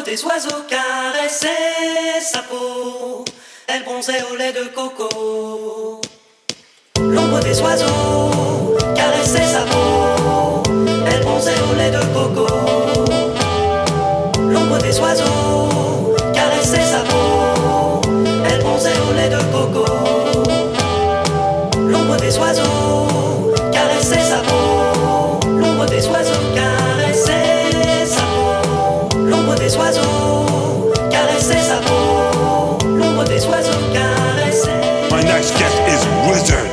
des oiseaux caressaient sa peau, elle bronzait au lait de coco. L'ombre des oiseaux caressait sa peau, elle bronzait au lait de coco. L'ombre des oiseaux caressait sa peau, elle bronzait au lait de coco. L'ombre des oiseaux caressait sa peau, l'ombre des oiseaux caressait sa peau, l'ombre des oiseaux caressait sa peau, l'ombre des oiseaux caressait. My next guest is Wizard.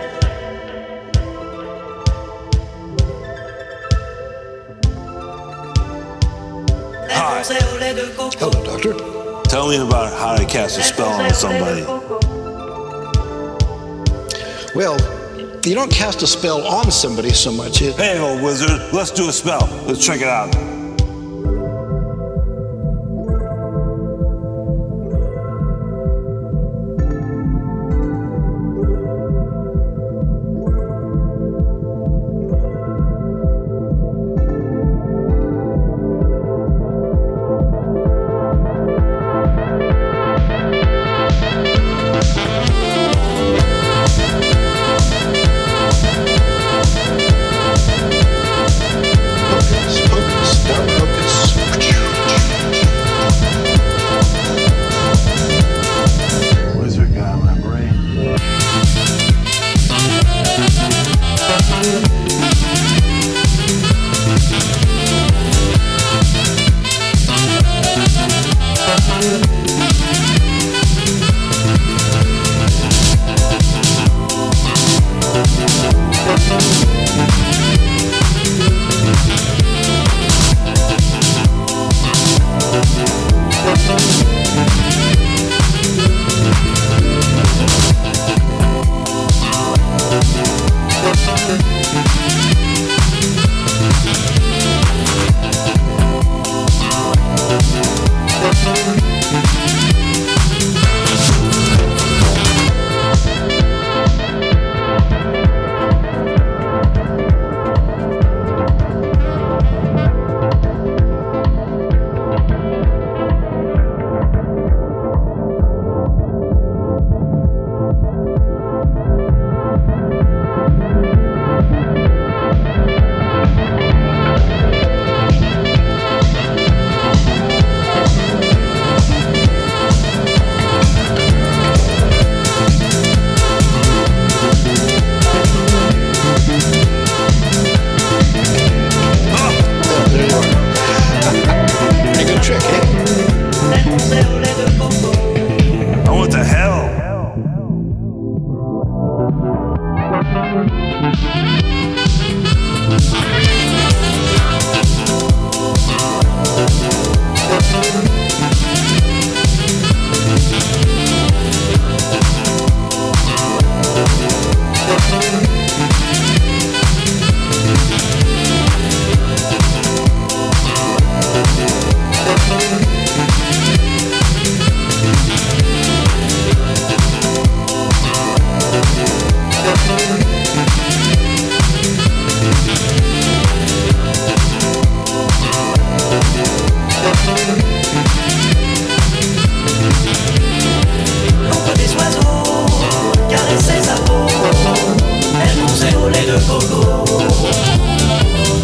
Hi. Hello, Doctor. Tell me about how to cast a spell on somebody. Well, you don't cast a spell on somebody so much. Hey, old wizard, let's do a spell. Let's check it out.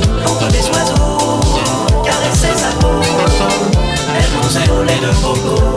L'ombre des oiseaux caressait sa peau, elle bronzait au lait de coco.